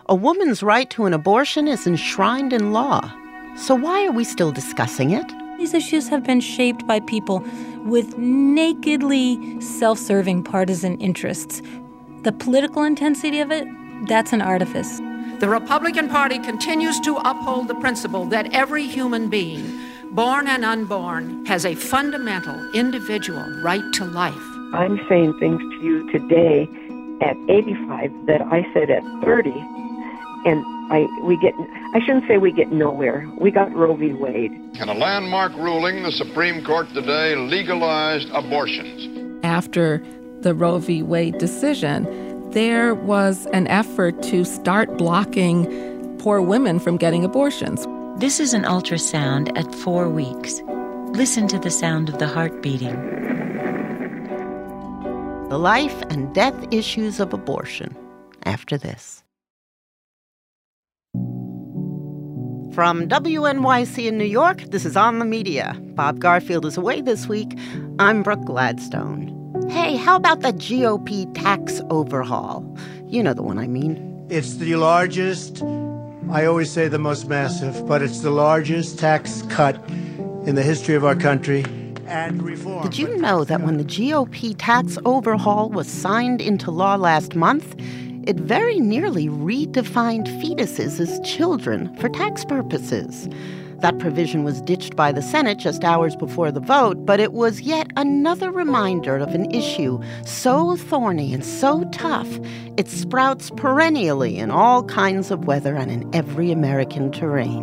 a woman's right to an abortion is enshrined in law. So why are we still discussing it? These issues have been shaped by people with nakedly self-serving partisan interests. The political intensity of it, that's an artifice. The Republican Party continues to uphold the principle that every human being, born and unborn, has a fundamental individual right to life. I'm saying things to you today at 85 that I said at 30, and I shouldn't say we get nowhere. We got Roe v. Wade. In a landmark ruling, the Supreme Court today legalized abortions. After the Roe v. Wade decision, there was an effort to start blocking poor women from getting abortions. This is an ultrasound at 4 weeks. Listen to the sound of the heart beating. The life and death issues of abortion after this. From WNYC in New York, this is On the Media. Bob Garfield is away this week. I'm Brooke Gladstone. Hey, how about that GOP tax overhaul? You know the one I mean. It's the largest, I always say the most massive, but it's the largest tax cut in the history of our country and reform. Did you know that when the GOP tax overhaul was signed into law last month, it very nearly redefined fetuses as children for tax purposes? That provision was ditched by the Senate just hours before the vote, but it was yet another reminder of an issue so thorny and so tough, it sprouts perennially in all kinds of weather and in every American terrain.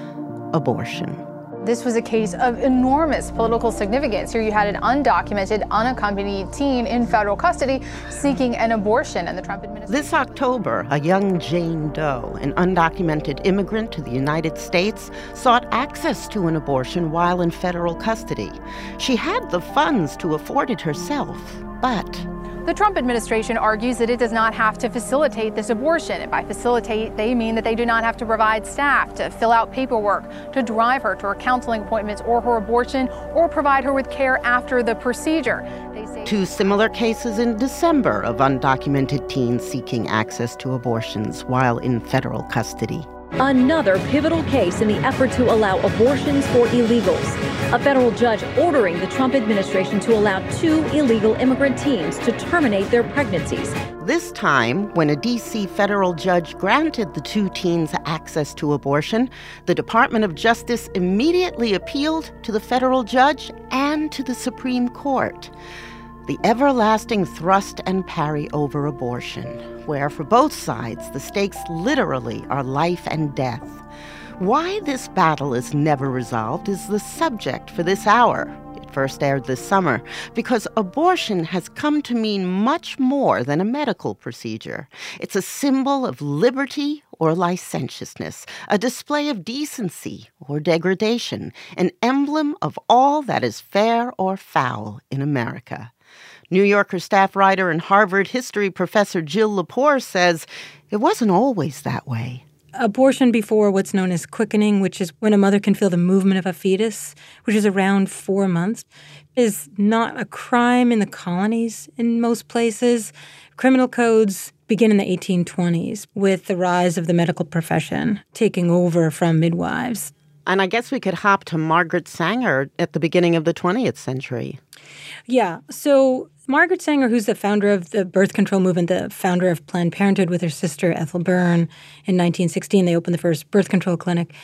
Abortion. This was a case of enormous political significance. Here you had an undocumented, unaccompanied teen in federal custody seeking an abortion, and the Trump administration... This October, a young Jane Doe, an undocumented immigrant to the United States, sought access to an abortion while in federal custody. She had the funds to afford it herself, but... The Trump administration argues that it does not have to facilitate this abortion. And by facilitate, they mean that they do not have to provide staff to fill out paperwork, to drive her to her counseling appointments or her abortion, or provide her with care after the procedure. They say 2 similar cases in December of undocumented teens seeking access to abortions while in federal custody. Another pivotal case in the effort to allow abortions for illegals. A federal judge ordering the Trump administration to allow 2 illegal immigrant teens to terminate their pregnancies. This time, when a D.C. federal judge granted the 2 teens access to abortion, the Department of Justice immediately appealed to the federal judge and to the Supreme Court. The everlasting thrust and parry over abortion, where for both sides the stakes literally are life and death. Why this battle is never resolved is the subject for this hour. It first aired this summer because abortion has come to mean much more than a medical procedure. It's a symbol of liberty or licentiousness, a display of decency or degradation, an emblem of all that is fair or foul in America. New Yorker staff writer and Harvard history professor Jill Lepore says it wasn't always that way. Abortion before what's known as quickening, which is when a mother can feel the movement of a fetus, which is around 4 months, is not a crime in the colonies in most places. Criminal codes begin in the 1820s with the rise of the medical profession taking over from midwives. And I guess we could hop to Margaret Sanger at the beginning of the 20th century. Yeah, so Margaret Sanger, who's the founder of the birth control movement, the founder of Planned Parenthood with her sister Ethel Byrne in 1916, they opened the first birth control clinic,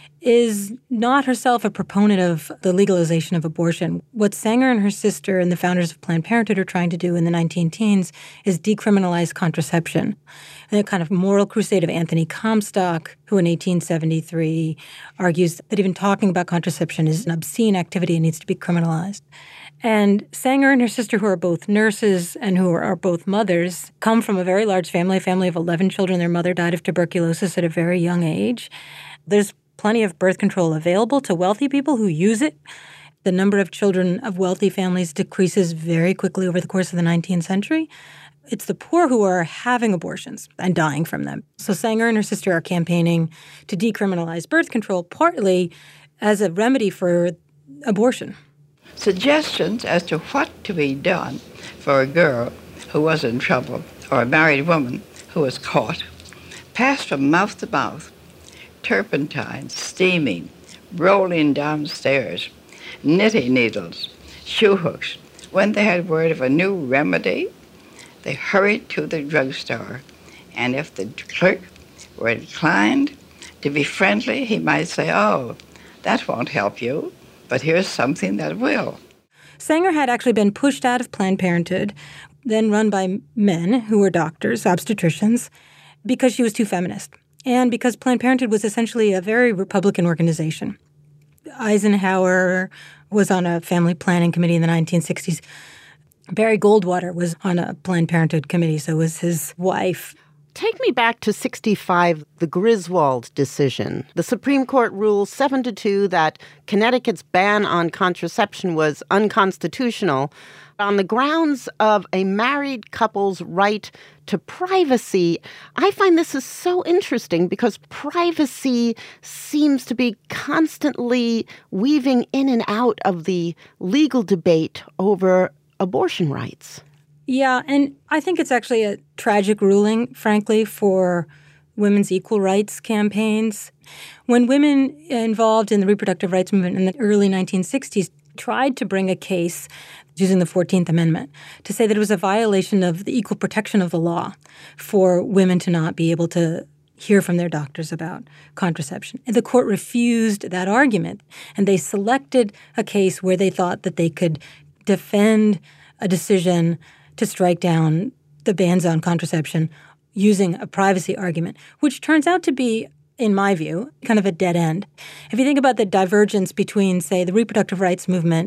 is not herself a proponent of the legalization of abortion. What Sanger and her sister and the founders of Planned Parenthood are trying to do in the 19-teens is decriminalize contraception. And a kind of moral crusade of Anthony Comstock, who in 1873 argues that even talking about contraception is an obscene activity and needs to be criminalized. And Sanger and her sister, who are both nurses and who are both mothers, come from a very large family, a family of 11 children. Their mother died of tuberculosis at a very young age. There's plenty of birth control available to wealthy people who use it. The number of children of wealthy families decreases very quickly over the course of the 19th century. It's the poor who are having abortions and dying from them. So Sanger and her sister are campaigning to decriminalize birth control, partly as a remedy for abortion. Suggestions as to what to be done for a girl who was in trouble or a married woman who was caught passed from mouth to mouth, turpentine, steaming, rolling downstairs, knitting needles, shoe hooks. When they had word of a new remedy, they hurried to the drugstore, and if the clerk were inclined to be friendly, he might say, "Oh, that won't help you, but here's something that will." Sanger had actually been pushed out of Planned Parenthood, then run by men who were doctors, obstetricians, because she was too feminist, and because Planned Parenthood was essentially a very Republican organization. Eisenhower was on a family planning committee in the 1960s. Barry Goldwater was on a Planned Parenthood committee, so was his wife. Take me back to 1965, the Griswold decision. The Supreme Court ruled 7-2 that Connecticut's ban on contraception was unconstitutional on the grounds of a married couple's right to privacy. I find this is so interesting because privacy seems to be constantly weaving in and out of the legal debate over abortion rights. Yeah, and I think it's actually a tragic ruling, frankly, for women's equal rights campaigns. When women involved in the reproductive rights movement in the early 1960s tried to bring a case using the 14th Amendment to say that it was a violation of the equal protection of the law for women to not be able to hear from their doctors about contraception. And the court refused that argument, and they selected a case where they thought that they could defend a decision to strike down the bans on contraception using a privacy argument, which turns out to be, in my view, kind of a dead end. If you think about the divergence between, say, the reproductive rights movement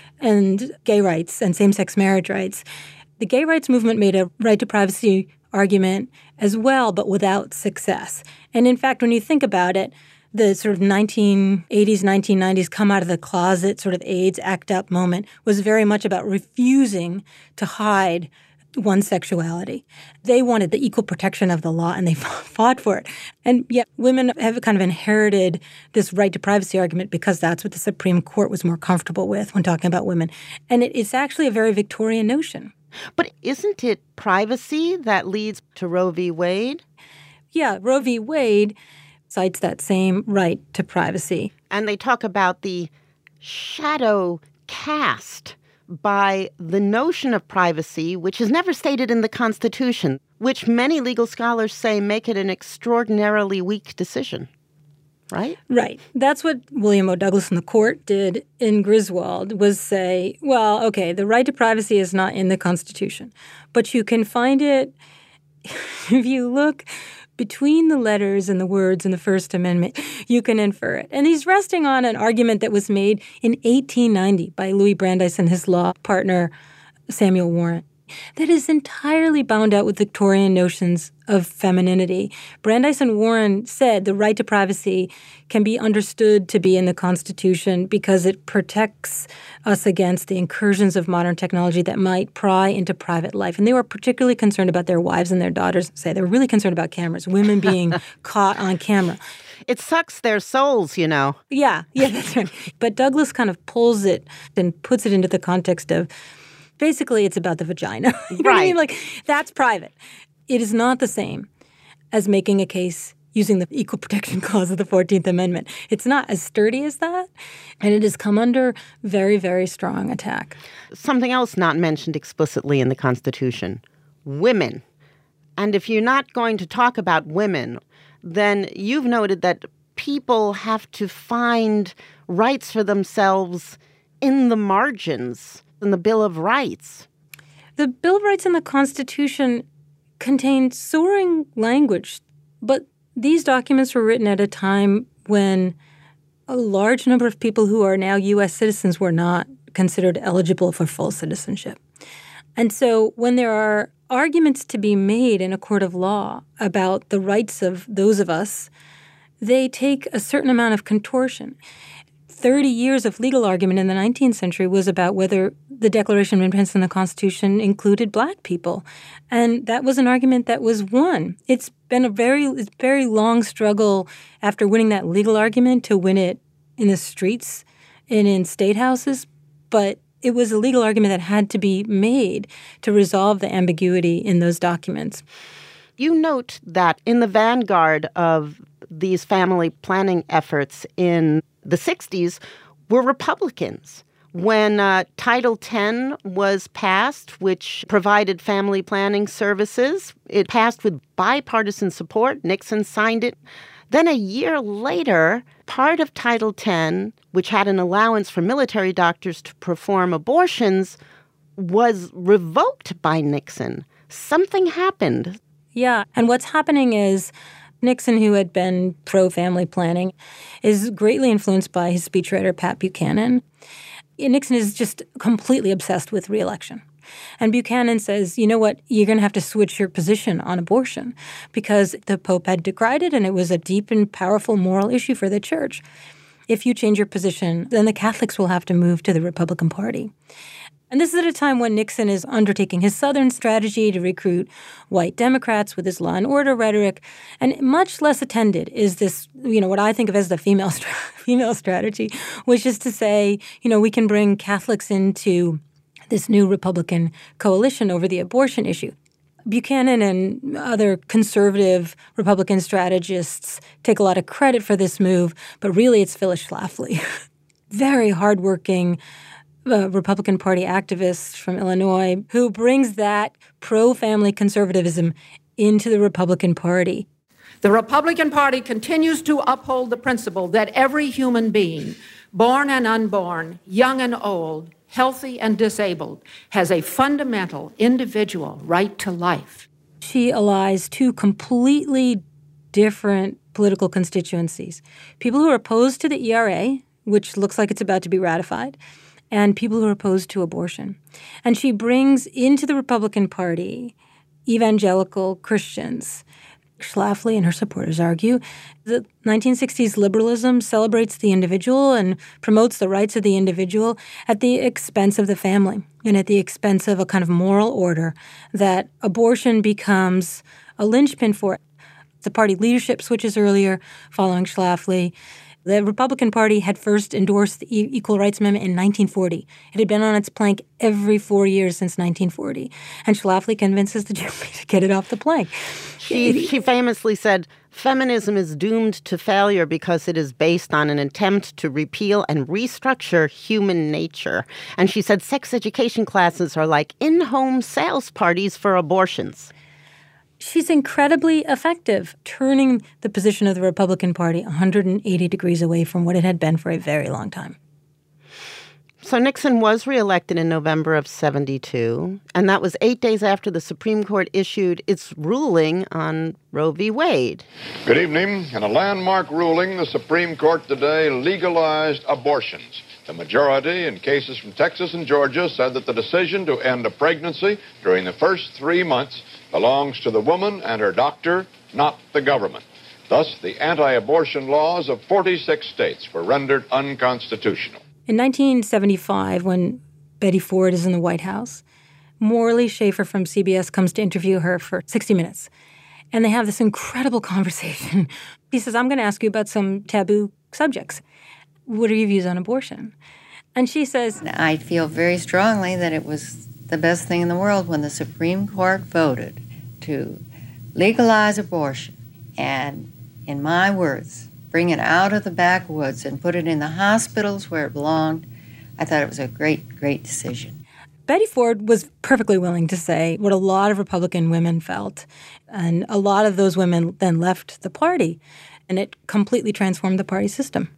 and gay rights and same-sex marriage rights, the gay rights movement made a right to privacy argument as well, but without success. And in fact, when you think about it, the sort of 1980s, 1990s come out of the closet sort of AIDS ACT UP moment was very much about refusing to hide one's sexuality. They wanted the equal protection of the law, and they fought for it. And yet women have kind of inherited this right to privacy argument because that's what the Supreme Court was more comfortable with when talking about women. And it's actually a very Victorian notion. But isn't it privacy that leads to Roe v. Wade? Yeah, Roe v. Wade cites that same right to privacy. And they talk about the shadow cast by the notion of privacy, which is never stated in the Constitution, which many legal scholars say make it an extraordinarily weak decision. Right? Right. That's what William O. Douglas and the court did in Griswold, was say, well, okay, the right to privacy is not in the Constitution, but you can find it if you look between the letters and the words in the First Amendment, you can infer it. And he's resting on an argument that was made in 1890 by Louis Brandeis and his law partner, Samuel Warren, that is entirely bound out with Victorian notions of femininity. Brandeis and Warren said the right to privacy can be understood to be in the Constitution because it protects us against the incursions of modern technology that might pry into private life. And they were particularly concerned about their wives and their daughters. They were really concerned about cameras, women being caught on camera. It sucks their souls, you know. Yeah, that's right. But Douglas kind of pulls it and puts it into the context of basically, it's about the vagina. You know what I mean? Like, that's private. It is not the same as making a case using the Equal Protection Clause of the 14th Amendment. It's not as sturdy as that, and it has come under very, very strong attack. Something else not mentioned explicitly in the Constitution, women. And if you're not going to talk about women, then you've noted that people have to find rights for themselves in the margins. In the Bill of Rights. The Bill of Rights and the Constitution contain soaring language, but these documents were written at a time when a large number of people who are now U.S. citizens were not considered eligible for full citizenship. And so when there are arguments to be made in a court of law about the rights of those of us, they take a certain amount of contortion. 30 years of legal argument in the 19th century was about whether the Declaration of Independence and the Constitution included Black people. And that was an argument that was won. It's been a very long struggle after winning that legal argument to win it in the streets and in state houses. But it was a legal argument that had to be made to resolve the ambiguity in those documents. You note that in the vanguard of these family planning efforts in the 60s were Republicans. When Title X was passed, which provided family planning services, it passed with bipartisan support. Nixon signed it. Then a year later, part of Title X, which had an allowance for military doctors to perform abortions, was revoked by Nixon. Something happened. Yeah, and what's happening is Nixon, who had been pro-family planning, is greatly influenced by his speechwriter, Pat Buchanan. Nixon is just completely obsessed with re-election. And Buchanan says, you know what, you're going to have to switch your position on abortion because the Pope had decried it and it was a deep and powerful moral issue for the church. If you change your position, then the Catholics will have to move to the Republican Party. And this is at a time when Nixon is undertaking his Southern strategy to recruit white Democrats with his law and order rhetoric. And much less attended is this, what I think of as the female strategy, which is to say, we can bring Catholics into this new Republican coalition over the abortion issue. Buchanan and other conservative Republican strategists take a lot of credit for this move, but really it's Phyllis Schlafly, very hardworking Republican Party activist from Illinois who brings that pro-family conservatism into the Republican Party. The Republican Party continues to uphold the principle that every human being, born and unborn, young and old, healthy and disabled, has a fundamental individual right to life. She allies two completely different political constituencies. People who are opposed to the ERA, which looks like it's about to be ratified, and people who are opposed to abortion. And she brings into the Republican Party evangelical Christians. Schlafly and her supporters argue that 1960s liberalism celebrates the individual and promotes the rights of the individual at the expense of the family and at the expense of a kind of moral order that abortion becomes a linchpin for. The party leadership switches earlier following Schlafly. The Republican Party had first endorsed the Equal Rights Amendment in 1940. It had been on its plank every 4 years since 1940. And Schlafly convinces the jury to get it off the plank. She famously said, feminism is doomed to failure because it is based on an attempt to repeal and restructure human nature. And she said sex education classes are like in-home sales parties for abortions. She's incredibly effective, turning the position of the Republican Party 180 degrees away from what it had been for a very long time. So Nixon was reelected in November of 1972, and that was 8 days after the Supreme Court issued its ruling on Roe v. Wade. Good evening. In a landmark ruling, the Supreme Court today legalized abortions. The majority in cases from Texas and Georgia said that the decision to end a pregnancy during the first 3 months belongs to the woman and her doctor, not the government. Thus, the anti-abortion laws of 46 states were rendered unconstitutional. In 1975, when Betty Ford is in the White House, Morley Schaefer from CBS comes to interview her for 60 Minutes. And they have this incredible conversation. He says, I'm going to ask you about some taboo subjects. What are your views on abortion? And she says, I feel very strongly that it was the best thing in the world when the Supreme Court voted to legalize abortion and, in my words, bring it out of the backwoods and put it in the hospitals where it belonged. I thought it was a great, great decision. Betty Ford was perfectly willing to say what a lot of Republican women felt. And a lot of those women then left the party. And it completely transformed the party system.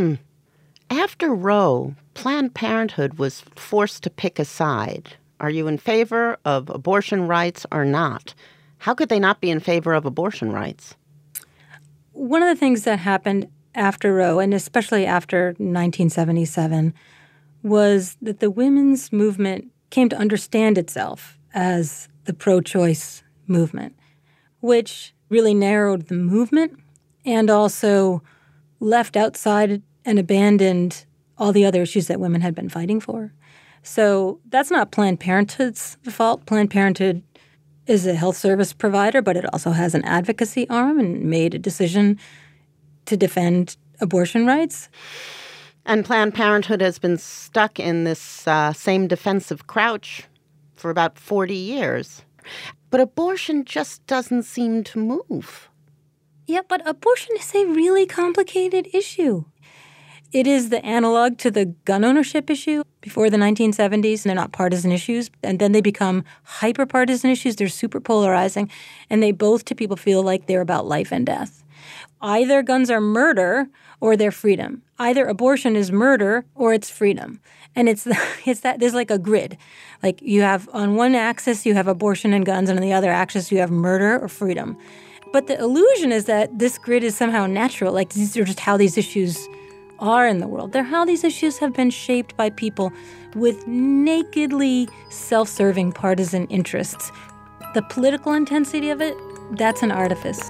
After Roe, Planned Parenthood was forced to pick a side. Are you in favor of abortion rights or not? How could they not be in favor of abortion rights? One of the things that happened after Roe, and especially after 1977, was that the women's movement came to understand itself as the pro-choice movement, which really narrowed the movement and also left outside and abandoned all the other issues that women had been fighting for. So that's not Planned Parenthood's fault. Planned Parenthood is a health service provider, but it also has an advocacy arm and made a decision to defend abortion rights. And Planned Parenthood has been stuck in this same defensive crouch for about 40 years. But abortion just doesn't seem to move. Yeah, but abortion is a really complicated issue. It is the analog to the gun ownership issue before the 1970s. They're not partisan issues. And then they become hyper-partisan issues. They're super polarizing. And they both, to people, feel like they're about life and death. Either guns are murder or they're freedom. Either abortion is murder or it's freedom. And it's that there's like a grid. Like you have on one axis, you have abortion and guns, and on the other axis, you have murder or freedom. But the illusion is that this grid is somehow natural. Like these are just how these issues are in the world. They're how these issues have been shaped by people with nakedly self-serving partisan interests. The political intensity of it, that's an artifice.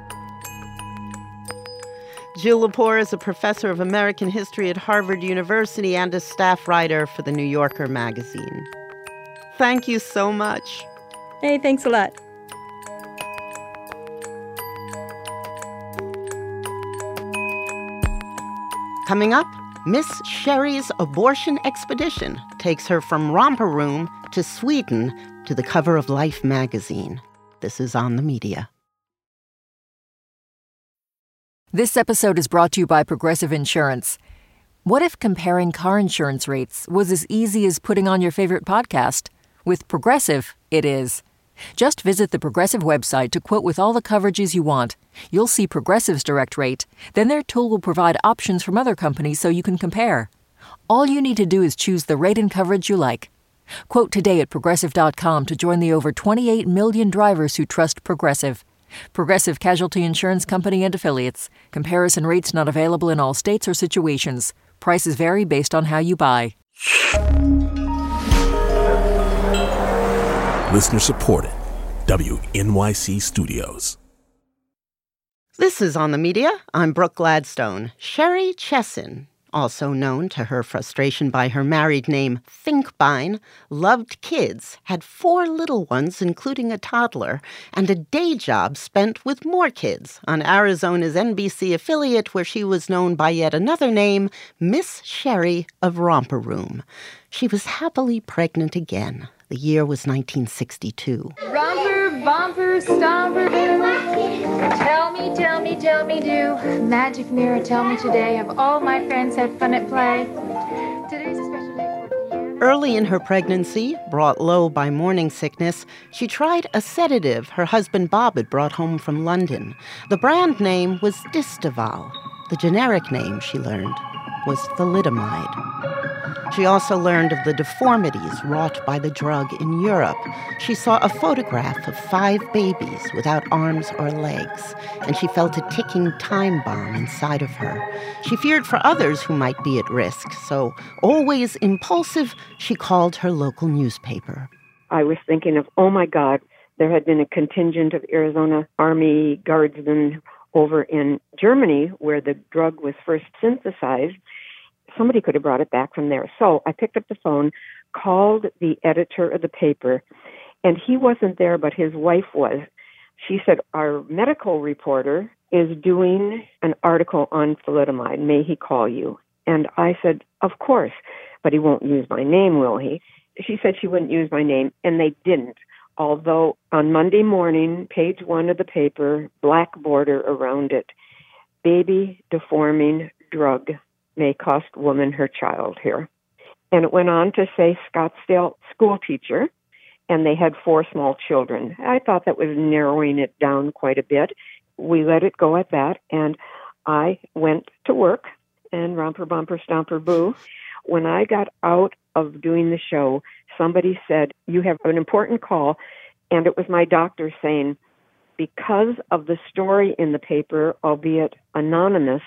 Jill Lepore is a professor of American history at Harvard University and a staff writer for The New Yorker magazine. Thank you so much. Hey, thanks a lot. Coming up, Miss Sherry's abortion expedition takes her from Romper Room to Sweden to the cover of Life magazine. This is On the Media. This episode is brought to you by Progressive Insurance. What if comparing car insurance rates was as easy as putting on your favorite podcast? With Progressive, it is. Just visit the Progressive website to quote with all the coverages you want. You'll see Progressive's direct rate. Then their tool will provide options from other companies so you can compare. All you need to do is choose the rate and coverage you like. Quote today at Progressive.com to join the over 28 million drivers who trust Progressive. Progressive Casualty Insurance Company and Affiliates. Comparison rates not available in all states or situations. Prices vary based on how you buy. Listener supported. WNYC Studios. This is On the Media. I'm Brooke Gladstone. Sherry Chesson, also known to her frustration by her married name Finkbein, loved kids, had 4 little ones, including a toddler, and a day job spent with more kids on Arizona's NBC affiliate where she was known by yet another name, Miss Sherry of Romper Room. She was happily pregnant again. The year was 1962. Romper, bumper, stomper, tell me, do. Magic mirror, tell me today. Have all my friends had fun at play? Today's a special day for Early in her pregnancy, brought low by morning sickness, she tried a sedative her husband Bob had brought home from London. The brand name was Distaval. The generic name, she learned, was thalidomide. She also learned of the deformities wrought by the drug in Europe. She saw a photograph of 5 babies without arms or legs, and she felt a ticking time bomb inside of her. She feared for others who might be at risk, so, always impulsive, she called her local newspaper. I was thinking of, oh my God, there had been a contingent of Arizona Army Guardsmen over in Germany where the drug was first synthesized. Somebody could have brought it back from there. So I picked up the phone, called the editor of the paper, and he wasn't there, but his wife was. She said, our medical reporter is doing an article on thalidomide. May he call you? And I said, of course, but he won't use my name, will he? She said she wouldn't use my name, and they didn't. Although on Monday morning, page 1 of the paper, black border around it, baby deforming drug may cost woman her child here. And it went on to say Scottsdale school teacher, and they had 4 small children. I thought that was narrowing it down quite a bit. We let it go at that, and I went to work, and romper, bumper, stomper, boo. When I got out of doing the show, somebody said, you have an important call, and it was my doctor saying, because of the story in the paper, albeit anonymous,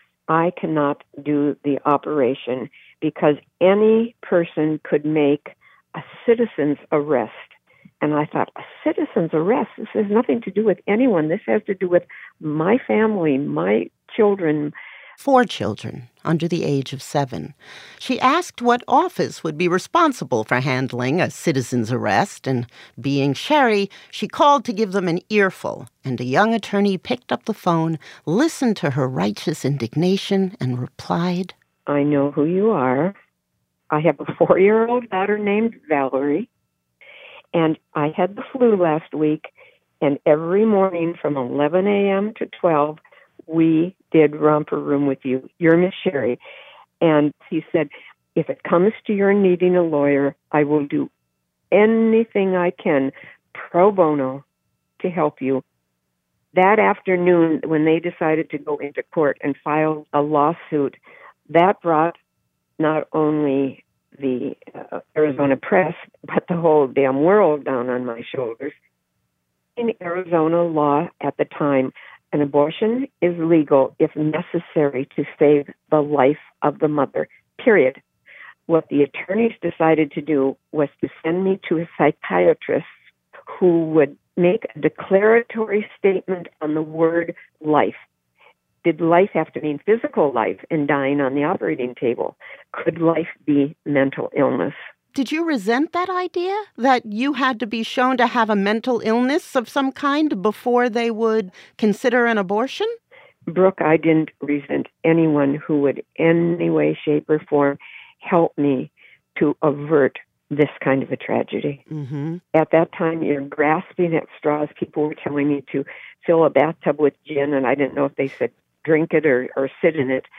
I cannot do the operation because any person could make a citizen's arrest. And I thought, a citizen's arrest? This has nothing to do with anyone. This has to do with my family, my children. 4 children under the age of 7. She asked what office would be responsible for handling a citizen's arrest, and being Sherry, she called to give them an earful, and a young attorney picked up the phone, listened to her righteous indignation, and replied, I know who you are. I have a 4-year-old daughter named Valerie, And I had the flu last week, and every morning from 11 a.m. to 12, we did Romper Room with you. You're Miss Sherry. And he said, if it comes to your needing a lawyer, I will do anything I can pro bono to help you. That afternoon, when they decided to go into court and file a lawsuit, that brought not only the Arizona press, but the whole damn world down on my shoulders. In Arizona law at the time, an abortion is legal if necessary to save the life of the mother, period. What the attorneys decided to do was to send me to a psychiatrist who would make a declaratory statement on the word life. Did life have to mean physical life and dying on the operating table? Could life be mental illness? Did you resent that idea, that you had to be shown to have a mental illness of some kind before they would consider an abortion? Brooke, I didn't resent anyone who would in any way, shape, or form help me to avert this kind of a tragedy. Mm-hmm. At that time, you're grasping at straws. People were telling me to fill a bathtub with gin, and I didn't know if they said drink it or sit in it.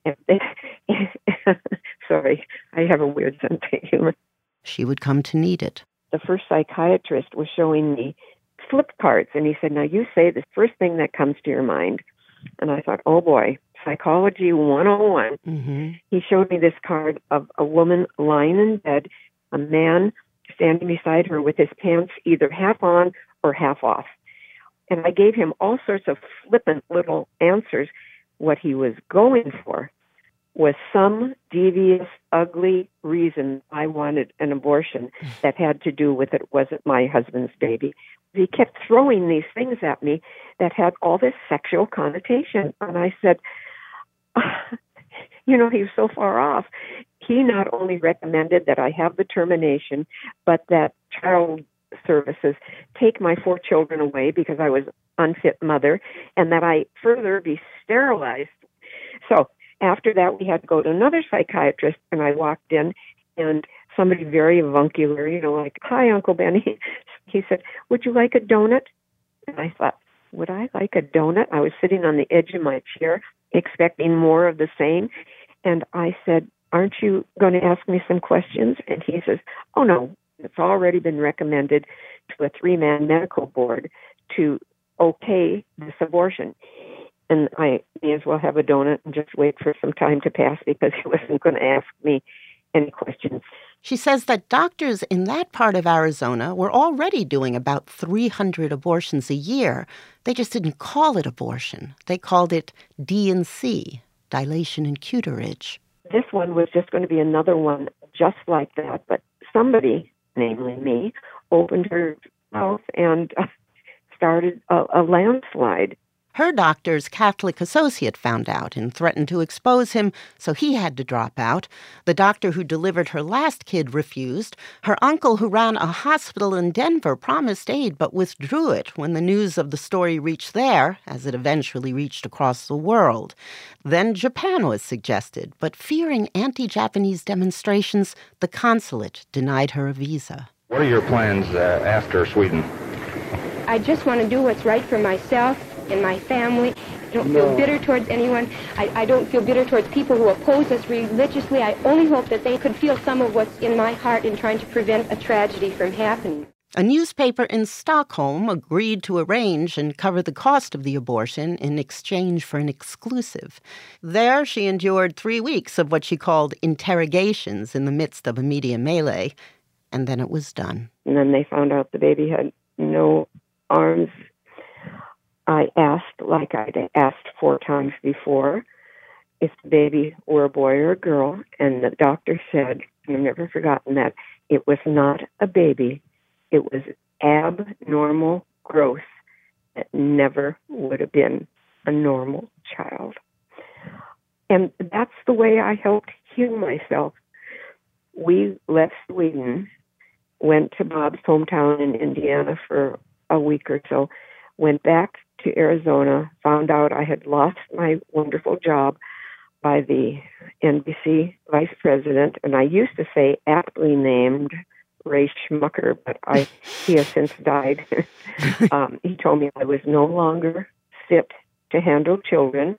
Sorry, I have a weird sense of humor. She would come to need it. The first psychiatrist was showing me flip cards, and he said, now you say the first thing that comes to your mind. And I thought, oh boy, Psychology 101. Mm-hmm. He showed me this card of a woman lying in bed, a man standing beside her with his pants either half on or half off. And I gave him all sorts of flippant little answers. What he was going for was some devious, ugly reason I wanted an abortion that had to do with it wasn't my husband's baby. He kept throwing these things at me that had all this sexual connotation. And I said, he was so far off. He not only recommended that I have the termination, but that child services take my 4 children away because I was unfit mother, and that I further be sterilized. So after that, we had to go to another psychiatrist, and I walked in, and somebody very avuncular, like, hi, Uncle Benny. He said, would you like a donut? And I thought, would I like a donut? I was sitting on the edge of my chair, expecting more of the same. And I said, aren't you going to ask me some questions? And he says, oh, no, it's already been recommended to a 3-man medical board to okay this abortion. And I may as well have a donut and just wait for some time to pass because he wasn't going to ask me any questions. She says that doctors in that part of Arizona were already doing about 300 abortions a year. They just didn't call it abortion. They called it D&C, dilation and curettage. This one was just going to be another one just like that, but somebody, namely me, opened her mouth and started a landslide. Her doctor's Catholic associate found out and threatened to expose him, so he had to drop out. The doctor who delivered her last kid refused. Her uncle, who ran a hospital in Denver, promised aid but withdrew it when the news of the story reached there, as it eventually reached across the world. Then Japan was suggested, but fearing anti-Japanese demonstrations, the consulate denied her a visa. What are your plans after Sweden? I just want to do what's right for myself and my family. I don't feel bitter towards anyone. I don't feel bitter towards people who oppose us religiously. I only hope that they could feel some of what's in my heart in trying to prevent a tragedy from happening. A newspaper in Stockholm agreed to arrange and cover the cost of the abortion in exchange for an exclusive. There, she endured 3 weeks of what she called interrogations in the midst of a media melee, and then it was done. And then they found out the baby had no arms. I asked, like I'd asked 4 times before, if the baby were a boy or a girl, and the doctor said, and I've never forgotten that, it was not a baby. It was abnormal growth that never would have been a normal child. And that's the way I helped heal myself. We left Sweden, went to Bob's hometown in Indiana for a week or so, went back to Arizona, found out I had lost my wonderful job by the NBC vice president, and I used to say aptly named Ray Schmucker, but he has since died. He told me I was no longer fit to handle children.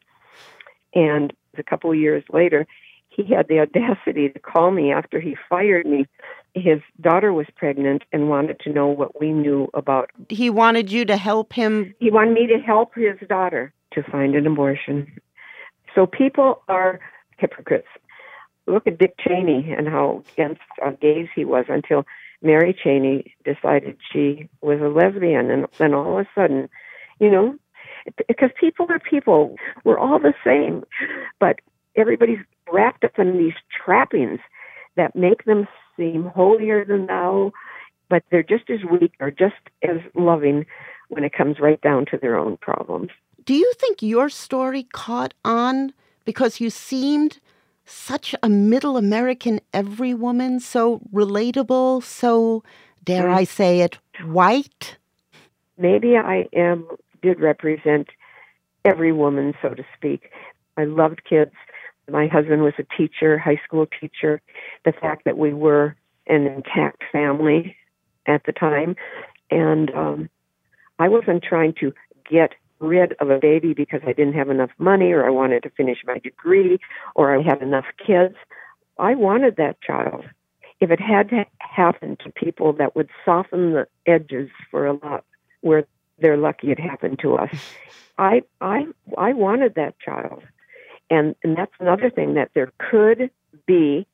And a couple of years later, he had the audacity to call me after he fired me. His daughter was pregnant and wanted to know what we knew about. He wanted you to help him? He wanted me to help his daughter to find an abortion. So people are hypocrites. Look at Dick Cheney and how against gays he was until Mary Cheney decided she was a lesbian. And then all of a sudden, because people are people. We're all the same. But everybody's wrapped up in these trappings that make them seem holier than thou, but they're just as weak or just as loving when it comes right down to their own problems. Do you think your story caught on because you seemed such a middle American every woman, so relatable, so, dare I say it, white? Maybe I did represent every woman, so to speak. I loved kids. My husband was a teacher, high school teacher. The fact that we were an intact family at the time. And I wasn't trying to get rid of a baby because I didn't have enough money or I wanted to finish my degree or I had enough kids. I wanted that child. If it had to happen to people that would soften the edges for a lot where they're lucky it happened to us, I wanted that child. And that's another thing, that there could be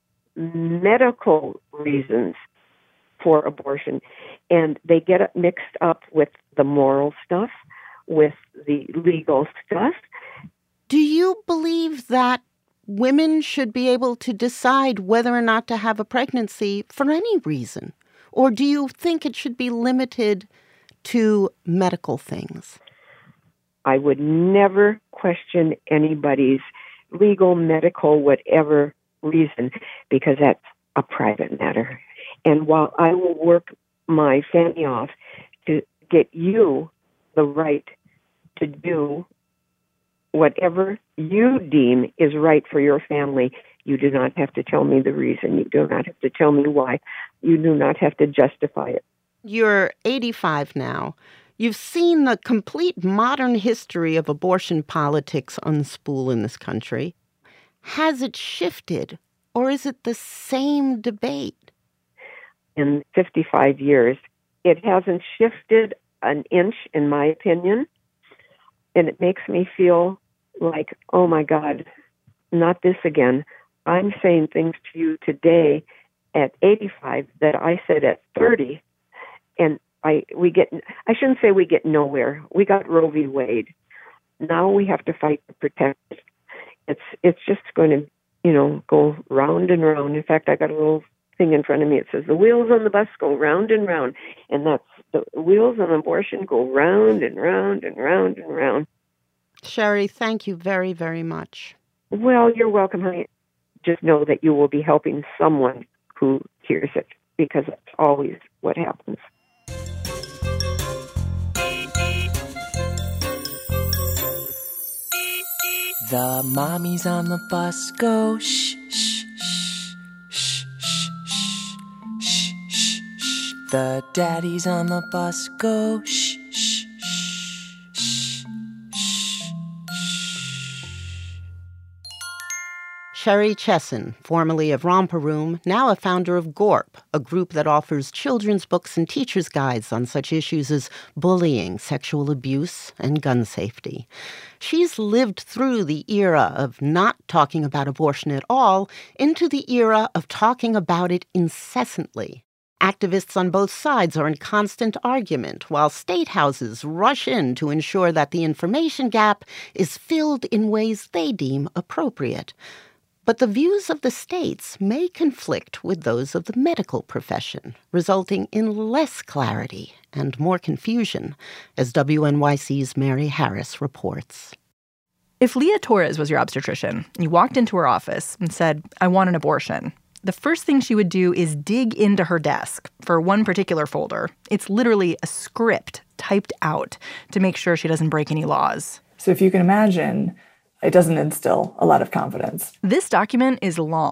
medical reasons for abortion. And they get it mixed up with the moral stuff, with the legal stuff. Do you believe that women should be able to decide whether or not to have a pregnancy for any reason? Or do you think it should be limited to medical things? I would never question anybody's legal, medical, whatever reason, because that's a private matter. And while I will work my family off to get you the right to do whatever you deem is right for your family, you do not have to tell me the reason. You do not have to tell me why. You do not have to justify it. You're 85 now. You've seen the complete modern history of abortion politics unspool in this country. Has it shifted, or is it the same debate? In 55 years, it hasn't shifted an inch, in my opinion. And it makes me feel like, oh my God, not this again. I'm saying things to you today at 85 that I said at 30. And I shouldn't say we get nowhere. We got Roe v. Wade. Now we have to fight to protect it. It's just going to, go round and round. In fact, I got a little thing in front of me. It says the wheels on the bus go round and round. And that's the wheels on abortion go round and round and round and round. Sherry, thank you very, very much. Well, you're welcome, honey. Just know that you will be helping someone who hears it, because that's always what happens. The mommies on the bus go shh, shh, shh, shh, shh, shh, shh, shh, shh. The daddies on the bus go shh, shh, shh, shh, shh, shh. Sherry Chesson, formerly of Romper Room, now a founder of GORP, a group that offers children's books and teacher's guides on such issues as bullying, sexual abuse, and gun safety. She's lived through the era of not talking about abortion at all into the era of talking about it incessantly. Activists on both sides are in constant argument, while state houses rush in to ensure that the information gap is filled in ways they deem appropriate. But the views of the states may conflict with those of the medical profession, resulting in less clarity and more confusion, as WNYC's Mary Harris reports. If Leah Torres was your obstetrician, you walked into her office and said, "I want an abortion," the first thing she would do is dig into her desk for one particular folder. It's literally a script typed out to make sure she doesn't break any laws. So if you can imagine, it doesn't instill a lot of confidence. This document is long,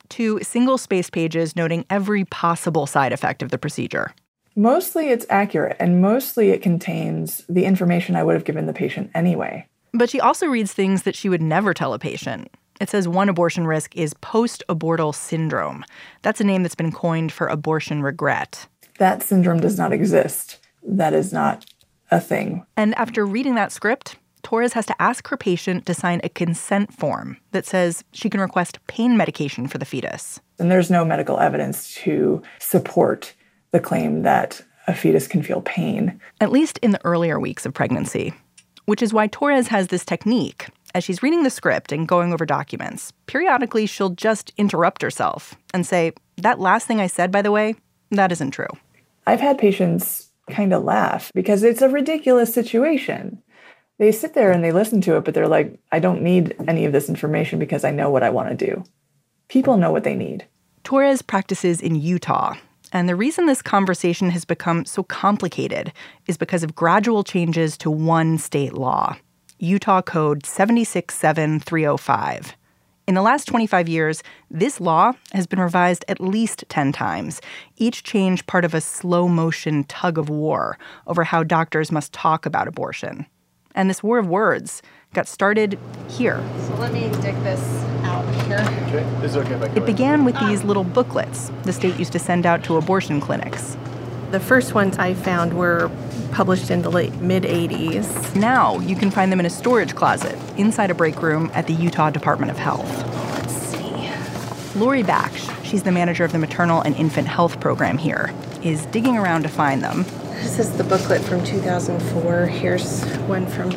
2 single-spaced pages noting every possible side effect of the procedure. Mostly it's accurate, and mostly it contains the information I would have given the patient anyway. But she also reads things that she would never tell a patient. It says one abortion risk is post-abortal syndrome. That's a name that's been coined for abortion regret. That syndrome does not exist. That is not a thing. And after reading that script, Torres has to ask her patient to sign a consent form that says she can request pain medication for the fetus. And there's no medical evidence to support the claim that a fetus can feel pain. At least in the earlier weeks of pregnancy. Which is why Torres has this technique. As she's reading the script and going over documents, periodically she'll just interrupt herself and say, that last thing I said, by the way, that isn't true. I've had patients kind of laugh because it's a ridiculous situation. They sit there and they listen to it, but they're like, I don't need any of this information because I know what I want to do. People know what they need. Torres practices in Utah. And the reason this conversation has become so complicated is because of gradual changes to one state law, Utah Code 767305. In the last 25 years, this law has been revised at least 10 times, each change part of a slow-motion tug of war over how doctors must talk about abortion. And this war of words got started here. So let me dig this out here. Okay. Is it okay if I go? It began with these little booklets the state used to send out to abortion clinics. The first ones I found were published in the mid-'80s. Now you can find them in a storage closet inside a break room at the Utah Department of Health. Let's see. Lori Baksh, she's the manager of the maternal and infant health program here, is digging around to find them. This is the booklet from 2004. Here's one from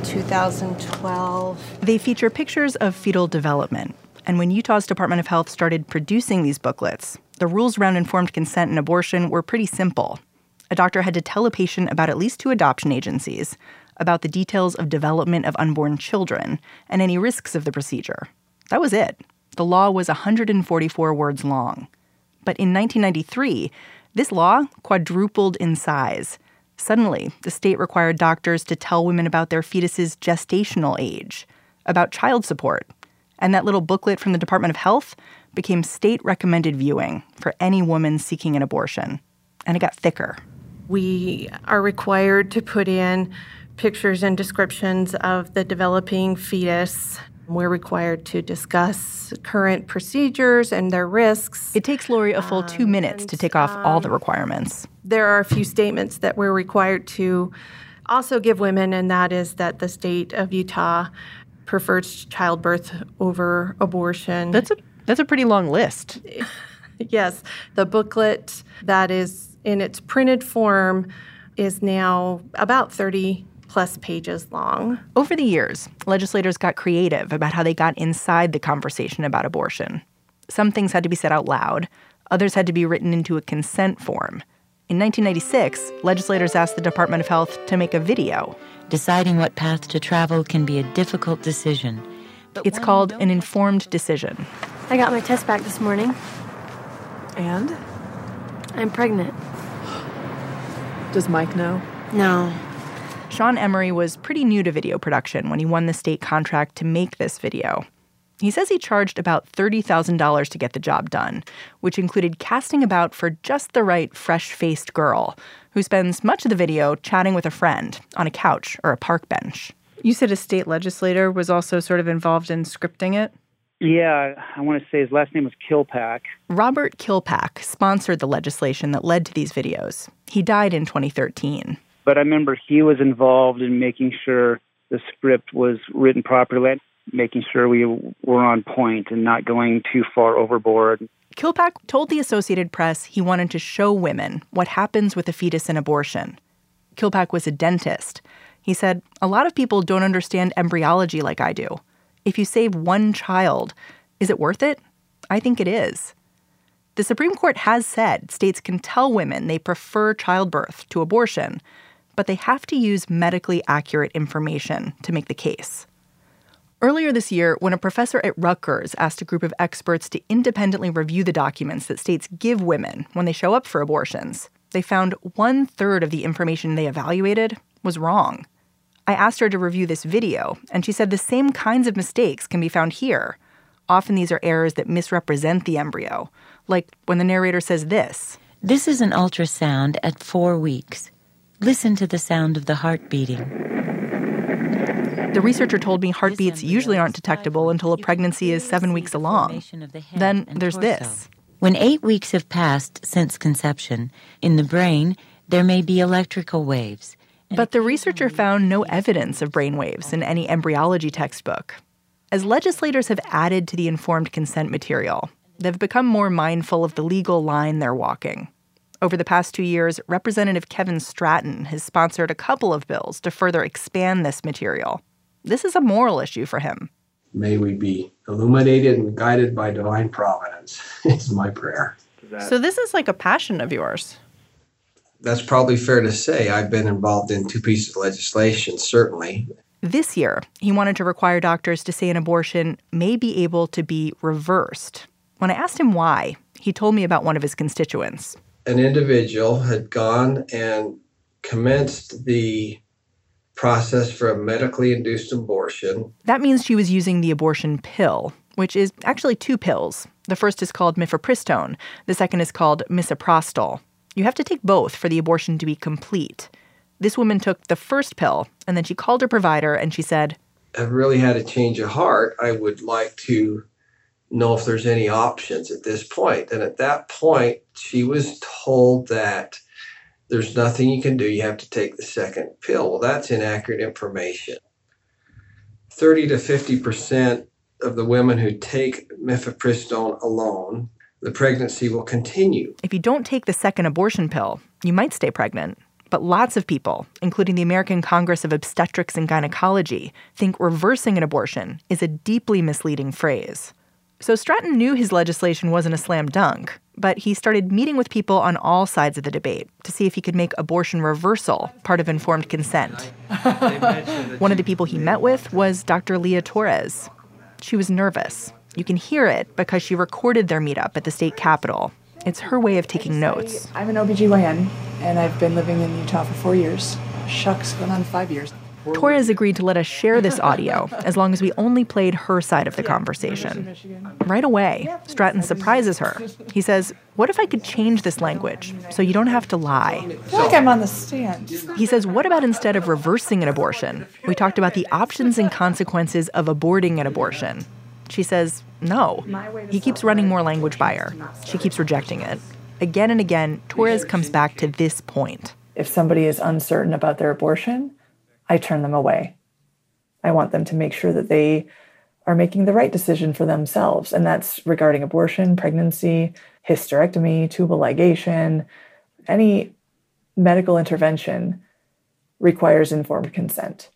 2012. They feature pictures of fetal development. And when Utah's Department of Health started producing these booklets, the rules around informed consent and abortion were pretty simple. A doctor had to tell a patient about at least 2 adoption agencies, about the details of development of unborn children, and any risks of the procedure. That was it. The law was 144 words long. But in 1993, this law quadrupled in size. Suddenly, the state required doctors to tell women about their fetus's gestational age, about child support. And that little booklet from the Department of Health became state-recommended viewing for any woman seeking an abortion. And it got thicker. We are required to put in pictures and descriptions of the developing fetus. We're required to discuss current procedures and their risks. It takes Lori a full 2 minutes to tick off all the requirements. There are a few statements that we're required to also give women, and that is that the state of Utah prefers childbirth over abortion. That's a pretty long list. Yes. The booklet that is in its printed form is now about 30-plus pages long. Over the years, legislators got creative about how they got inside the conversation about abortion. Some things had to be said out loud. Others had to be written into a consent form. In 1996, legislators asked the Department of Health to make a video. Deciding what path to travel can be a difficult decision. It's called an informed decision. I got my test back this morning. And? I'm pregnant. Does Mike know? No. Sean Emery was pretty new to video production when he won the state contract to make this video. He says he charged about $30,000 to get the job done, which included casting about for just the right fresh-faced girl who spends much of the video chatting with a friend on a couch or a park bench. You said a state legislator was also sort of involved in scripting it? Yeah, I want to say his last name was Kilpack. Robert Kilpack sponsored the legislation that led to these videos. He died in 2013. But I remember he was involved in making sure the script was written properly, making sure we were on point and not going too far overboard. Kilpack told the Associated Press he wanted to show women what happens with a fetus in abortion. Kilpack was a dentist. He said, a lot of people don't understand embryology like I do. If you save one child, is it worth it? I think it is. The Supreme Court has said states can tell women they prefer childbirth to abortion, but they have to use medically accurate information to make the case. Earlier this year, when a professor at Rutgers asked a group of experts to independently review the documents that states give women when they show up for abortions, they found 1/3 of the information they evaluated was wrong. I asked her to review this video, and she said the same kinds of mistakes can be found here. Often these are errors that misrepresent the embryo, like when the narrator says this. This is an ultrasound at 4 weeks. Listen to the sound of the heart beating. The researcher told me heartbeats usually aren't detectable until a pregnancy is 7 weeks along. Then there's this. When 8 weeks have passed since conception, in the brain, there may be electrical waves. But the researcher found no evidence of brain waves in any embryology textbook. As legislators have added to the informed consent material, they've become more mindful of the legal line they're walking. Over the past 2 years, Representative Kevin Stratton has sponsored a couple of bills to further expand this material. This is a moral issue for him. May we be illuminated and guided by divine providence, is my prayer. So this is like a passion of yours. That's probably fair to say. I've been involved in 2 pieces of legislation, certainly. This year, he wanted to require doctors to say an abortion may be able to be reversed. When I asked him why, he told me about one of his constituents. An individual had gone and commenced the process for a medically induced abortion. That means she was using the abortion pill, which is actually 2 pills. The first is called mifepristone. The second is called misoprostol. You have to take both for the abortion to be complete. This woman took the first pill, and then she called her provider, and she said, I've really had a change of heart. I would like to know if there's any options at this point. And at that point, she was told that there's nothing you can do. You have to take the second pill. Well, that's inaccurate information. 30 to 50% of the women who take mifepristone alone, the pregnancy will continue. If you don't take the second abortion pill, you might stay pregnant. But lots of people, including the American Congress of Obstetrics and Gynecology, think reversing an abortion is a deeply misleading phrase. So Stratton knew his legislation wasn't a slam dunk, but he started meeting with people on all sides of the debate to see if he could make abortion reversal part of informed consent. One of the people he met with was Dr. Leah Torres. She was nervous. You can hear it because she recorded their meetup at the state capitol. It's her way of taking notes. I'm an OBGYN, and I've been living in Utah for 4 years. Shucks, going on 5 years. Torres agreed to let us share this audio as long as we only played her side of the conversation. Right away, Stratton surprises her. He says, what if I could change this language so you don't have to lie? I feel like I'm on the stand. He says, what about instead of reversing an abortion, we talked about the options and consequences of aborting an abortion? She says, no. He keeps running more language by her. She keeps rejecting it. Again and again, Torres comes back to this point. If somebody is uncertain about their abortion, I turn them away. I want them to make sure that they are making the right decision for themselves. And that's regarding abortion, pregnancy, hysterectomy, tubal ligation. Any medical intervention requires informed consent.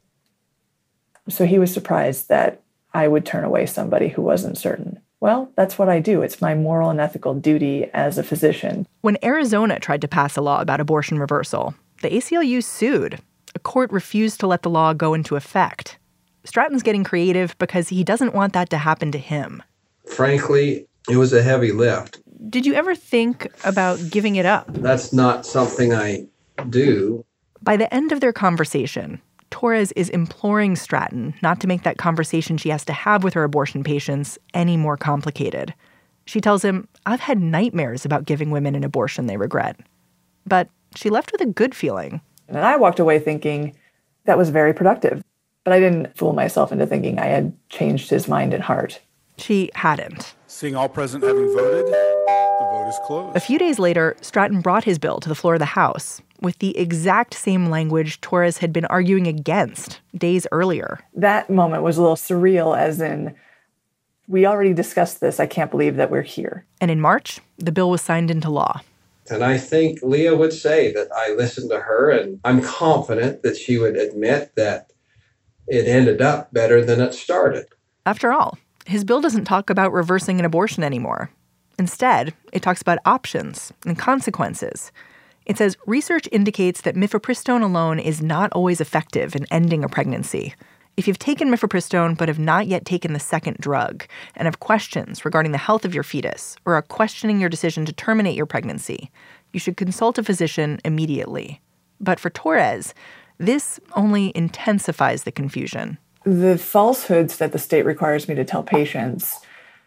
So he was surprised that I would turn away somebody who wasn't certain. Well, that's what I do. It's my moral and ethical duty as a physician. When Arizona tried to pass a law about abortion reversal, the ACLU sued. A court refused to let the law go into effect. Stratton's getting creative because he doesn't want that to happen to him. Frankly, it was a heavy lift. Did you ever think about giving it up? That's not something I do. By the end of their conversation, Torres is imploring Stratton not to make that conversation she has to have with her abortion patients any more complicated. She tells him, I've had nightmares about giving women an abortion they regret. But she left with a good feeling. And I walked away thinking that was very productive. But I didn't fool myself into thinking I had changed his mind and heart. She hadn't. Seeing all present having voted, the vote is closed. A few days later, Stratton brought his bill to the floor of the House with the exact same language Torres had been arguing against days earlier. That moment was a little surreal, as in, we already discussed this. I can't believe that we're here. And in March, the bill was signed into law. And I think Leah would say that I listened to her, and I'm confident that she would admit that it ended up better than it started. After all, his bill doesn't talk about reversing an abortion anymore. Instead, it talks about options and consequences. It says research indicates that mifepristone alone is not always effective in ending a pregnancy. If you've taken mifepristone but have not yet taken the second drug and have questions regarding the health of your fetus or are questioning your decision to terminate your pregnancy, you should consult a physician immediately. But for Torres, this only intensifies the confusion. The falsehoods that the state requires me to tell patients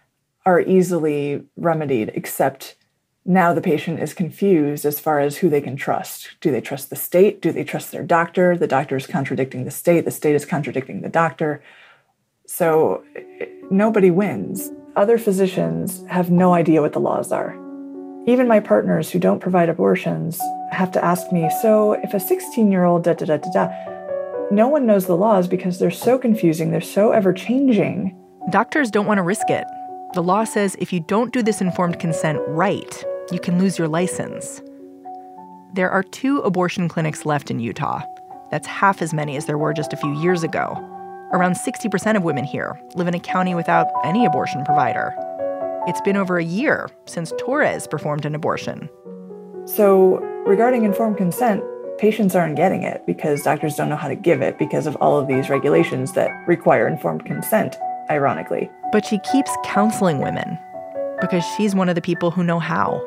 are easily remedied, except now the patient is confused as far as who they can trust. Do they trust the state? Do they trust their doctor? The doctor is contradicting the state is contradicting the doctor. So nobody wins. Other physicians have no idea what the laws are. Even my partners who don't provide abortions have to ask me, so if a 16-year-old da-da-da-da-da, no one knows the laws because they're so confusing, they're so ever-changing. Doctors don't want to risk it. The law says if you don't do this informed consent right, you can lose your license. There are 2 abortion clinics left in Utah. That's half as many as there were just a few years ago. Around 60% of women here live in a county without any abortion provider. It's been over a year since Torres performed an abortion. So regarding informed consent, patients aren't getting it because doctors don't know how to give it because of all of these regulations that require informed consent, ironically. But she keeps counseling women because she's one of the people who know how.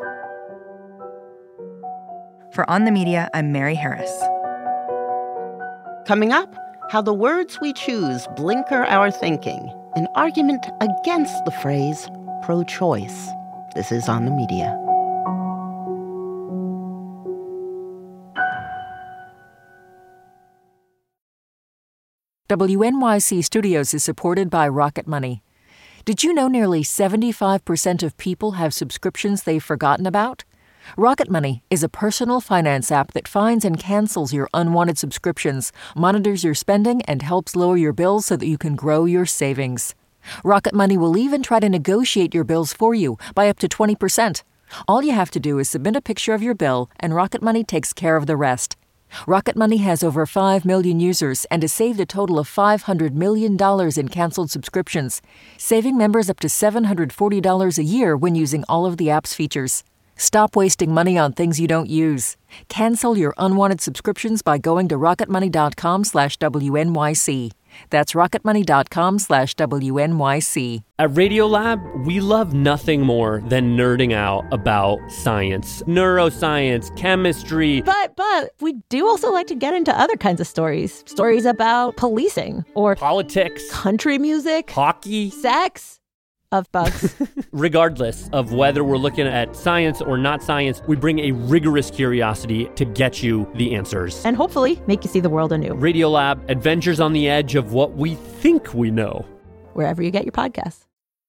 For On the Media, I'm Mary Harris. Coming up, how the words we choose blinker our thinking. An argument against the phrase pro-choice. This is On the Media. WNYC Studios is supported by Rocket Money. Did you know nearly 75% of people have subscriptions they've forgotten about? Rocket Money is a personal finance app that finds and cancels your unwanted subscriptions, monitors your spending, and helps lower your bills so that you can grow your savings. Rocket Money will even try to negotiate your bills for you by up to 20%. All you have to do is submit a picture of your bill, and Rocket Money takes care of the rest. Rocket Money has over 5 million users and has saved a total of $500 million in canceled subscriptions, saving members up to $740 a year when using all of the app's features. Stop wasting money on things you don't use. Cancel your unwanted subscriptions by going to rocketmoney.com/WNYC. That's rocketmoney.com/WNYC. At Radiolab, we love nothing more than nerding out about science, neuroscience, chemistry. But we do also like to get into other kinds of stories. Stories about policing or politics, country music, hockey, sex. Of bugs. Regardless of whether we're looking at science or not science, we bring a rigorous curiosity to get you the answers. And hopefully make you see the world anew. Radiolab, adventures on the edge of what we think we know. Wherever you get your podcasts.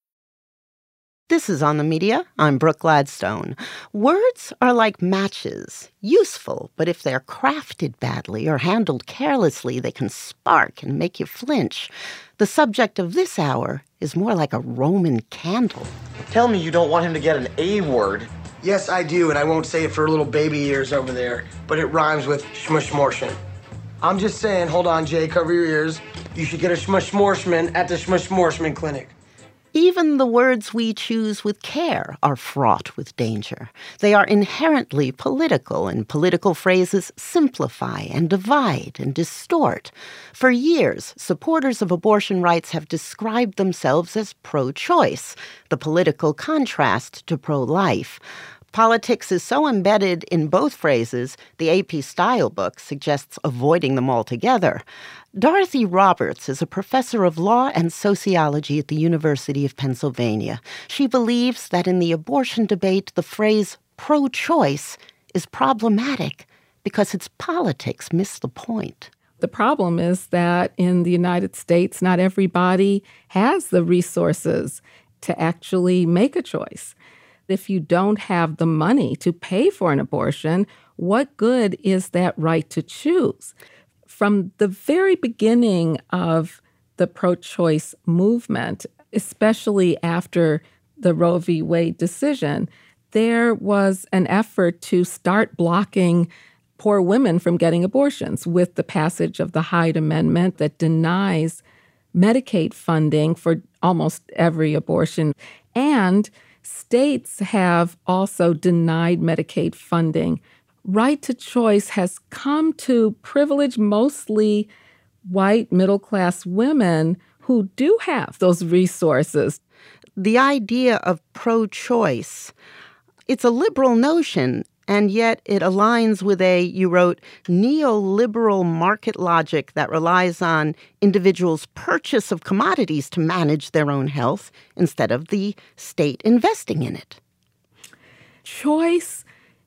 This is On the Media. I'm Brooke Gladstone. Words are like matches, useful, but if they're crafted badly or handled carelessly, they can spark and make you flinch. The subject of this hour is more like a Roman candle. Tell me you don't want him to get an A word. Yes, I do, and I won't say it for little baby ears over there, but it rhymes with shmushmorshin. I'm just saying, hold on, Jay, cover your ears. You should get a shmushmorshman at the shmushmorshman clinic. Even the words we choose with care are fraught with danger. They are inherently political, and political phrases simplify and divide and distort. For years, supporters of abortion rights have described themselves as pro-choice, the political contrast to pro-life. Politics is so embedded in both phrases, the AP Style book suggests avoiding them altogether. Dorothy Roberts is a professor of law and sociology at the University of Pennsylvania. She believes that in the abortion debate, the phrase pro-choice is problematic because its politics miss the point. The problem is that in the United States, not everybody has the resources to actually make a choice. If you don't have the money to pay for an abortion, what good is that right to choose? From the very beginning of the pro-choice movement, especially after the Roe v. Wade decision, there was an effort to start blocking poor women from getting abortions with the passage of the Hyde Amendment that denies Medicaid funding for almost every abortion. And states have also denied Medicaid funding. Right to choice has come to privilege mostly white middle-class women who do have those resources. The idea of pro-choice, it's a liberal notion, And yet it aligns with you wrote, neoliberal market logic that relies on individuals' purchase of commodities to manage their own health instead of the state investing in it. Choice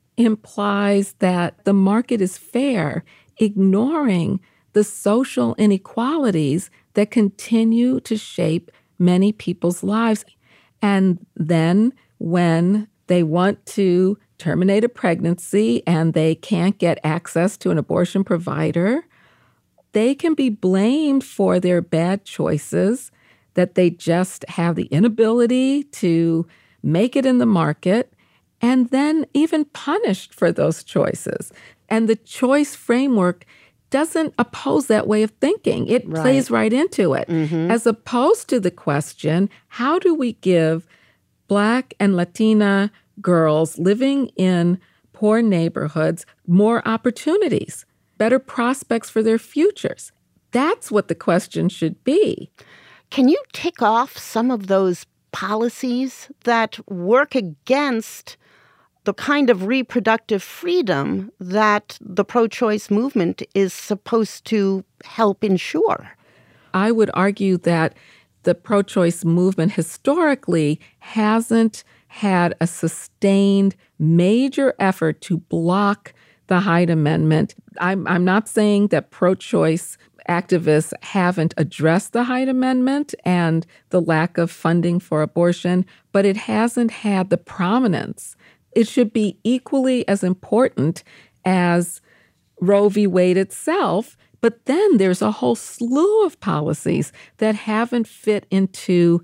implies that the market is fair, ignoring the social inequalities that continue to shape many people's lives. And then when they want to terminate a pregnancy and they can't get access to an abortion provider, they can be blamed for their bad choices, that they just have the inability to make it in the market, and then even punished for those choices. And the choice framework doesn't oppose that way of thinking. It plays right into it, as opposed to the question, how do we give Black and Latina girls living in poor neighborhoods more opportunities, better prospects for their futures? That's what the question should be. Can you tick off some of those policies that work against the kind of reproductive freedom that the pro-choice movement is supposed to help ensure? I would argue that the pro-choice movement historically hasn't had a sustained major effort to block the Hyde Amendment. I'm not saying that pro-choice activists haven't addressed the Hyde Amendment and the lack of funding for abortion, but it hasn't had the prominence. It should be equally as important as Roe v. Wade itself, but then there's a whole slew of policies that haven't fit into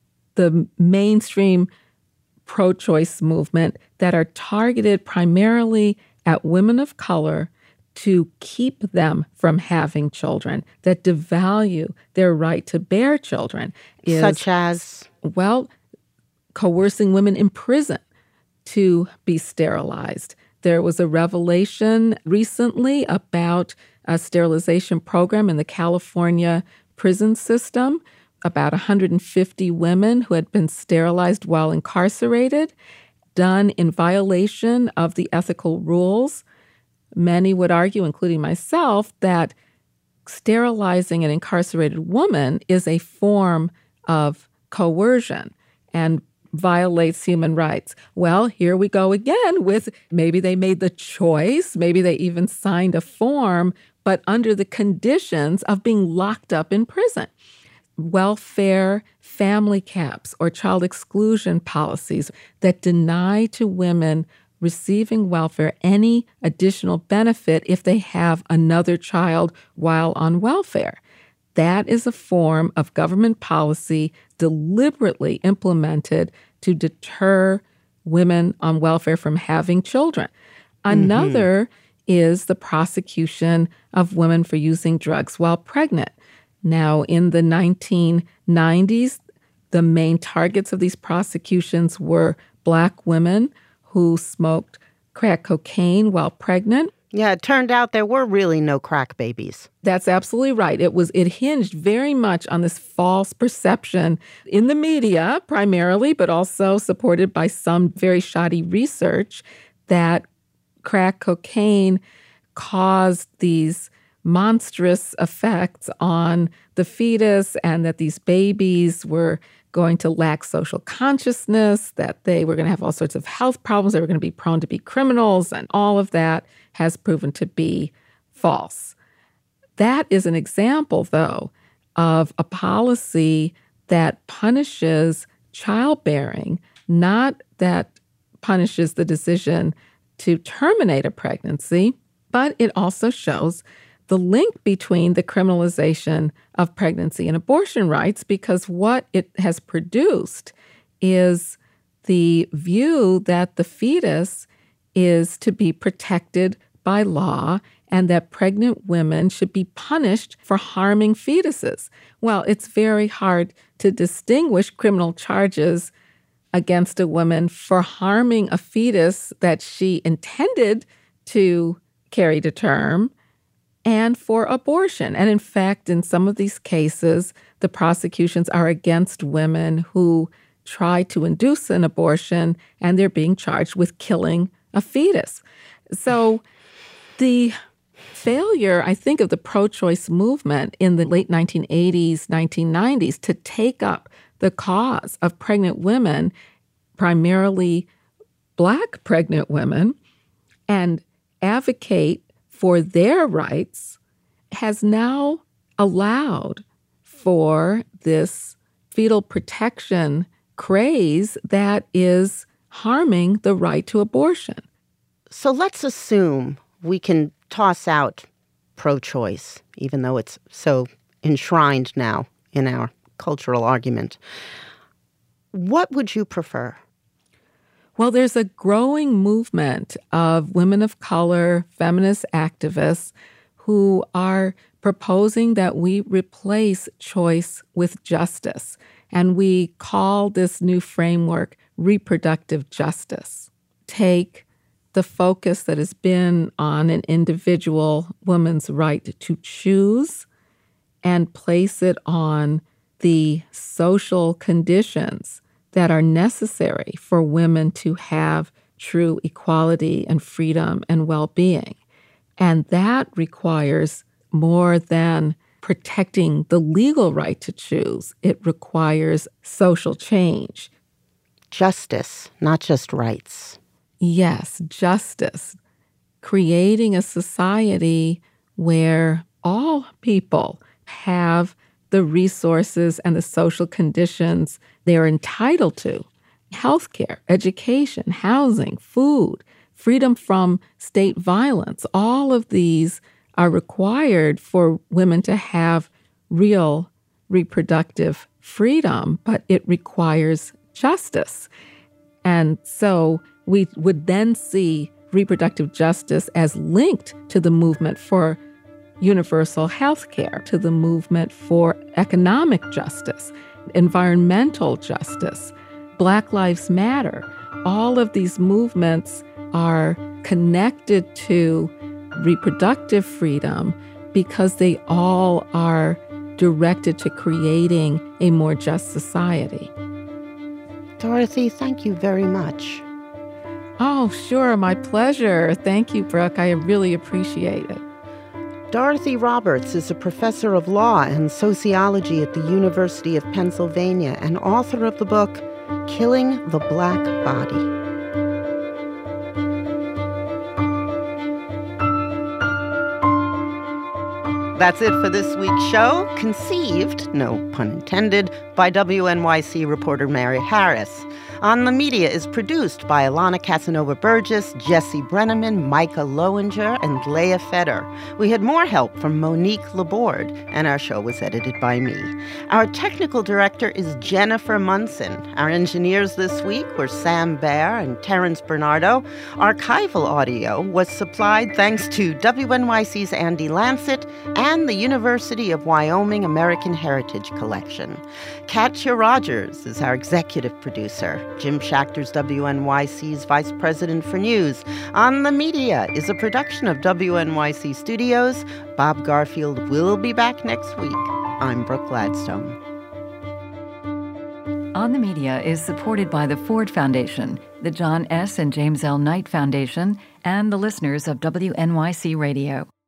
the mainstream pro-choice movement that are targeted primarily at women of color to keep them from having children, that devalue their right to bear children. Such as? Well, coercing women in prison to be sterilized. There was a revelation recently about a sterilization program in the California prison system, about 150 women who had been sterilized while incarcerated, done in violation of the ethical rules. Many would argue, including myself, that sterilizing an incarcerated woman is a form of coercion and violates human rights. Well, here we go again with maybe they made the choice, maybe they even signed a form, but under the conditions of being locked up in prison. Welfare family caps or child exclusion policies that deny to women receiving welfare any additional benefit if they have another child while on welfare. That is a form of government policy deliberately implemented to deter women on welfare from having children. Another is the prosecution of women for using drugs while pregnant. Now, in the 1990s, the main targets of these prosecutions were Black women who smoked crack cocaine while pregnant. Yeah, it turned out there were really no crack babies. That's absolutely right. It hinged very much on this false perception in the media primarily, but also supported by some very shoddy research that crack cocaine caused these monstrous effects on the fetus and that these babies were going to lack social consciousness, that they were going to have all sorts of health problems, they were going to be prone to be criminals, and all of that has proven to be false. That is an example, though, of a policy that punishes childbearing, not that punishes the decision to terminate a pregnancy, but it also shows the link between the criminalization of pregnancy and abortion rights, because what it has produced is the view that the fetus is to be protected by law and that pregnant women should be punished for harming fetuses. Well, it's very hard to distinguish criminal charges against a woman for harming a fetus that she intended to carry to term and for abortion. And in fact, in some of these cases, the prosecutions are against women who try to induce an abortion, and they're being charged with killing a fetus. So the failure, I think, of the pro-choice movement in the late 1980s, 1990s to take up the cause of pregnant women, primarily Black pregnant women, and advocate for their rights has now allowed for this fetal protection craze that is harming the right to abortion. So let's assume we can toss out pro-choice, even though it's so enshrined now in our cultural argument. What would you prefer? Well, there's a growing movement of women of color, feminist activists who are proposing that we replace choice with justice. And we call this new framework reproductive justice. Take the focus that has been on an individual woman's right to choose and place it on the social conditions that are necessary for women to have true equality and freedom and well-being. And that requires more than protecting the legal right to choose. It requires social change. Justice, not just rights. Yes, justice. Creating a society where all people have the resources and the social conditions they're entitled to. Healthcare, education, housing, food, freedom from state violence. All of these are required for women to have real reproductive freedom, but it requires justice. And so we would then see reproductive justice as linked to the movement for universal health care, to the movement for economic justice, environmental justice, Black Lives Matter. All of these movements are connected to reproductive freedom because they all are directed to creating a more just society. Dorothy, thank you very much. Oh, sure. My pleasure. Thank you, Brooke. I really appreciate it. Dorothy Roberts is a professor of law and sociology at the University of Pennsylvania and author of the book, Killing the Black Body. That's it for this week's show, conceived, no pun intended, by WNYC reporter Mary Harris. On the Media is produced by Alana Casanova-Burgess, Jesse Brenneman, Micah Lowinger, and Leah Feder. We had more help from Monique Laborde, and our show was edited by me. Our technical director is Jennifer Munson. Our engineers this week were Sam Baer and Terrence Bernardo. Archival audio was supplied thanks to WNYC's Andy Lancet and the University of Wyoming American Heritage Collection. Katya Rogers is our executive producer. Jim Schachter's WNYC's vice president for news. On the Media is a production of WNYC Studios. Bob Garfield will be back next week. I'm Brooke Gladstone. On the Media is supported by the Ford Foundation, the John S. and James L. Knight Foundation, and the listeners of WNYC Radio.